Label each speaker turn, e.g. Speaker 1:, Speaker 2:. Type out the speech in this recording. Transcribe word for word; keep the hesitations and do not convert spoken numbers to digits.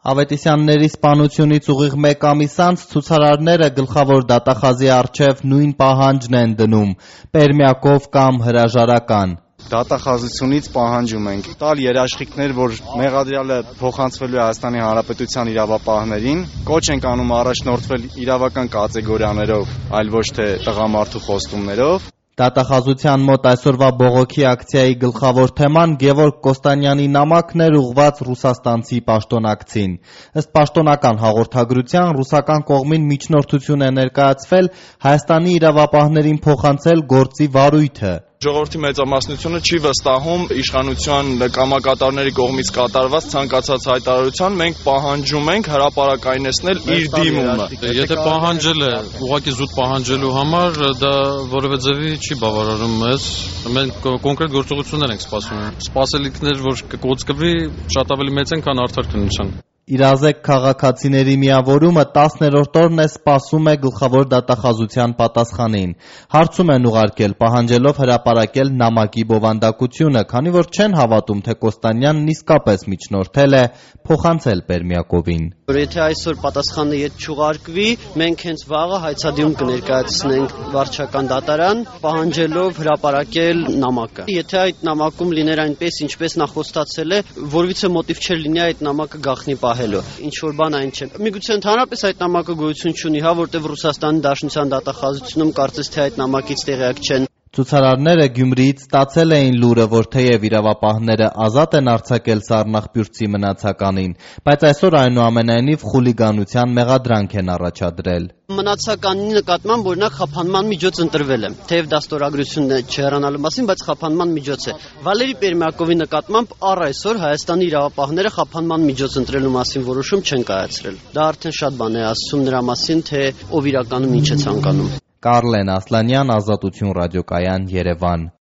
Speaker 1: Ավետիսյանների սպանությունից ուղիղ մեկ ամիս անց ցուցարարները գլխավոր դատախազի առջև նույն պահանջն են դնում՝ պերմյակով կամ հրաժարական։
Speaker 2: Դատախազությունից պահանջում ենք տալ երաշխիքներ, որ մեղադրյալը փոխանցվելու է Հայաստանի Հանրապետության իրավապահներին, կոչ ենք անում առաջնորդվել իրավական կատեգորիաներով, այլ ոչ թե տղամարդու խոստումներով։
Speaker 1: Դատախազության մոտ այսօրվա բողոքի ակցիայի գլխավոր թեման Գևորգ Կոստանյանի նամակն էր ուղղված ռուսաստանցի պաշտոնակցին։ Ըստ պաշտոնական հաղորդագրության ռուսական կողմին միջնորդություն է ներկայացվել Հայաստանի իրավապահներին փոխանցել գործի վարույթը։
Speaker 3: Ժողովրդի մեծամասնությունը չի վստահում իշխանության կամակատարների կողմից կատարված ցանկացած հայտարարության, մենք պահանջում ենք հրապարակայնեցնել իր դիմումը։
Speaker 4: Եթե պահանջել է, ուղղակի զուտ պահանջելու համար, դա որևէ ձևի չի բավարարում մեզ։ Մենք կոնկրետ գործողություններ ենք սպասում։ Սպասելիքներ, որ կկոծկվի, շատ ավելի մեծ են, քան արդար քննության։
Speaker 1: Իրազեկ քաղաքացիների միավորումը տասներորդ օրն է սպասում է գլխավոր դատախազության պատասխանին։ Հարցում են ուղարկել, պահանջելով հրապարակել նամակի բովանդակությունը, քանի որ չեն հավատում, թե Կոստանյանն իսկապես միջնորդել է փոխանցել պերմյակովին։
Speaker 5: Եթե այսօր պատասխանը ետ չուղարկվի, մենք հենց վաղը հայցադիում կներկայացնենք վարչական դատարան, պահանջելով հրապարակել նամակը։ Եթե այդ նամակում լիներ այնպես, ինչպես նա խոստացել է, որևիցե մոտիվ չէր լինի այդ նամակը գաղտնի պահելու։ Ինչ որ բան այն չէ։ Միգուցե ընդհանրապես այդ նամակը գոյություն չունի, հա, որտեղ Ռուսաստանի Դաշնության դատախազությունում կարծես թե այդ նամակից տեղյակ չեն։
Speaker 1: Ցուցարարները Գյումրիից ստացել էին լուրը, որ թեև իրավապահները ազատ են արձակել Սառնախբյուրցի մնացականին, բայց այսօր այնուամենայնիվ խուլիգանության մեղադրանք են առաջադրել։
Speaker 5: Մնացականի նկատմամբ օրինակ խափանման միջոց ընտրվել է, թեև դա ստորագրությունն է չհեռանալու մասին, բայց խափանման միջոց է։ Վալերի Պերմյակովի նկատմամբ առ այսօր Հայաստանի իրավապահները խափանման միջոց ընտրելու մասին որոշում չեն կայացրել։ Դա արդեն շատ բան է ասում նրա մասին, թե ով իրականում ինչ է ցանկանում։
Speaker 1: Կարլեն Ասլանյան, Ազատություն ռադիոկայան, Երևան։